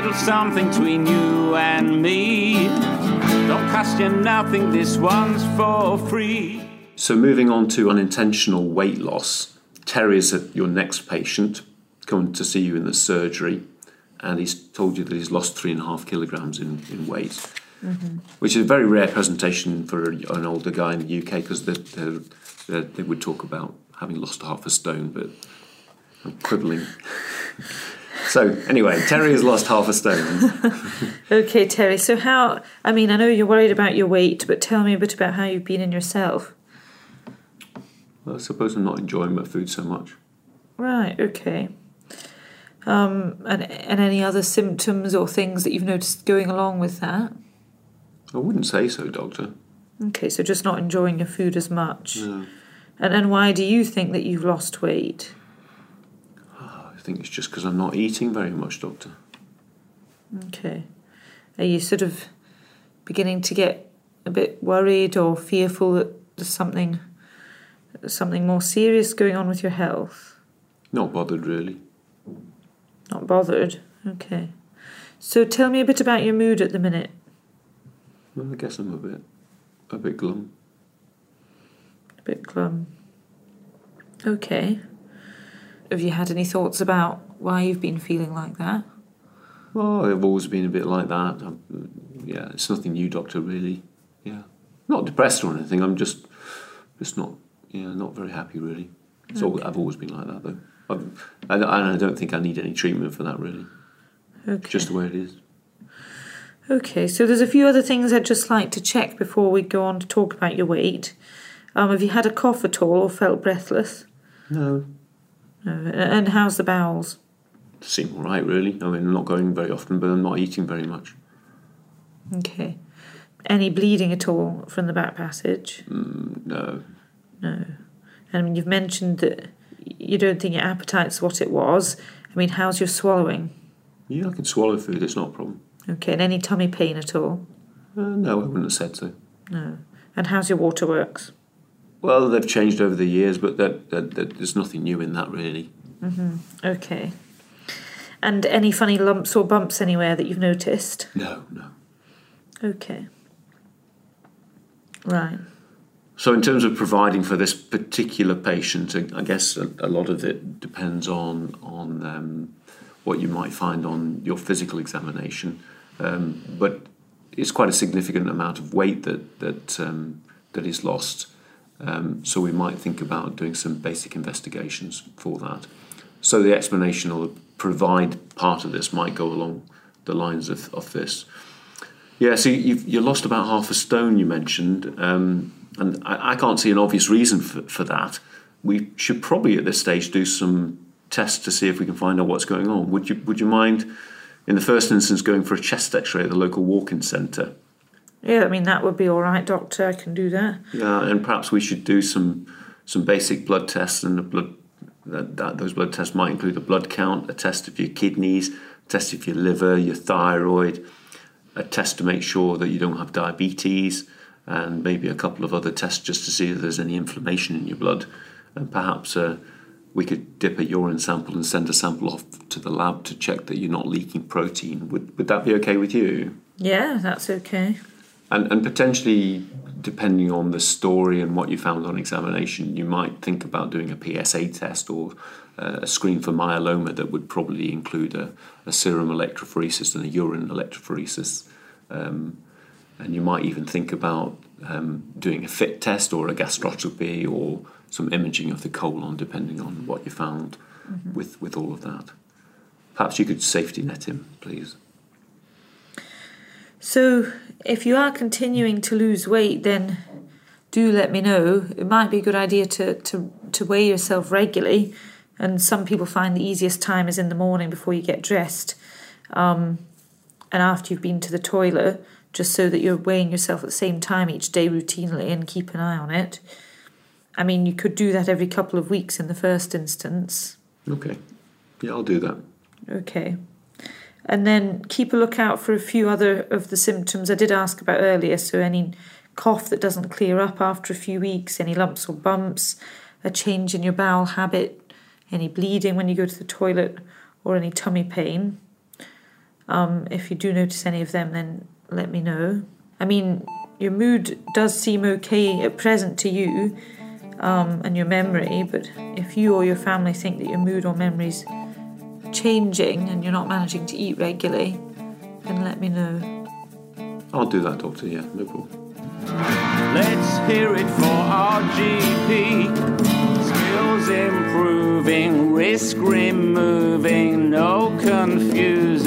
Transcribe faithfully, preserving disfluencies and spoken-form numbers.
little something between you and me. Don't cost you nothing, this one's for free. So moving on to unintentional weight loss, Terry is your next patient, coming to see you in the surgery, and he's told you that he's lost three and a half kilograms in, in weight, mm-hmm. which is a very rare presentation for an older guy in the U K, because they, they, they, they would talk about having lost half a stone, but I'm quibbling. So anyway, Terry has lost half a stone. Okay, Terry, so how, I mean, I know you're worried about your weight, but tell me a bit about how you've been in yourself. Well, I suppose I'm not enjoying my food so much. Right, okay. Um, and, and any other symptoms or things that you've noticed going along with that? I wouldn't say so, Doctor. Okay, so just not enjoying your food as much. No. And, and why do you think that you've lost weight? I think it's just because I'm not eating very much, Doctor. Okay. Are you sort of beginning to get a bit worried or fearful that there's something, something more serious going on with your health? Not bothered, really. Not bothered? Okay. So tell me a bit about your mood at the minute. Well, I guess I'm a bit, a bit glum. A bit glum. Okay. Have you had any thoughts about why you've been feeling like that? Well, I've always been a bit like that. I'm, yeah, it's nothing new, Doctor, really. Yeah. Not depressed or anything. I'm just just not, yeah, not very happy, really. It's okay. all, I've always been like that, though. I've, and I don't think I need any treatment for that, really. Okay. Just the way it is. Okay, so there's a few other things I'd just like to check before we go on to talk about your weight. Um, have you had a cough at all or felt breathless? No. No. And how's the bowels? Seem all right, really. I mean, I'm not going very often, but I'm not eating very much. Okay. Any bleeding at all from the back passage? Mm, no. No. I mean, you've mentioned that you don't think your appetite's what it was. I mean, how's your swallowing? Yeah, I can swallow food. It's not a problem. Okay, and any tummy pain at all? Uh, no, I wouldn't have said so. No. And how's your waterworks? Well, they've changed over the years, but that, that, that, there's nothing new in that, really. Mm-hmm. Okay. And any funny lumps or bumps anywhere that you've noticed? No, no. Okay. Right. So in terms of providing for this particular patient, I guess a, a lot of it depends on, on um, what you might find on your physical examination. Um, but it's quite a significant amount of weight that, that, um, that is lost. Um, so we might think about doing some basic investigations for that. So the explanation or the provide part of this might go along the lines of, of this. Yeah, so you've you lost about half a stone, you mentioned, um, and I, I can't see an obvious reason for, for that. We should probably at this stage do some tests to see if we can find out what's going on. Would you Would you mind, in the first instance, going for a chest X-ray at the local walk-in centre? Yeah, I mean, that would be all right, Doctor. I can do that. Yeah, and perhaps we should do some some basic blood tests, and the blood that, that those blood tests might include a blood count, a test of your kidneys, a test of your liver, your thyroid, a test to make sure that you don't have diabetes, and maybe a couple of other tests just to see if there's any inflammation in your blood. And perhaps uh, we could dip a urine sample and send a sample off to the lab to check that you're not leaking protein. Would would that be okay with you? Yeah, that's okay. And and potentially, depending on the story and what you found on examination, you might think about doing a P S A test or uh, a screen for myeloma that would probably include a, a serum electrophoresis and a urine electrophoresis. Um, and you might even think about um, doing a FIT test or a gastroscopy or some imaging of the colon, depending on what you found mm-hmm. with, with all of that. Perhaps you could safety net him, please. So, if you are continuing to lose weight, then do let me know. It might be a good idea to, to, to weigh yourself regularly, and some people find the easiest time is in the morning before you get dressed, um, and after you've been to the toilet, just so that you're weighing yourself at the same time each day routinely and keep an eye on it. I mean, you could do that every couple of weeks in the first instance. Okay. Yeah, I'll do that. Okay. And then keep a lookout for a few other of the symptoms I did ask about earlier. So any cough that doesn't clear up after a few weeks, any lumps or bumps, a change in your bowel habit, any bleeding when you go to the toilet, or any tummy pain. Um, if you do notice any of them, then let me know. I mean, your mood does seem okay at present to you, um, and your memory, but if you or your family think that your mood or memory's changing and you're not managing to eat regularly, then let me know. I'll do that, Doctor, yeah, no problem. Let's hear it for our G P. Skills improving, risk removing, no confusing.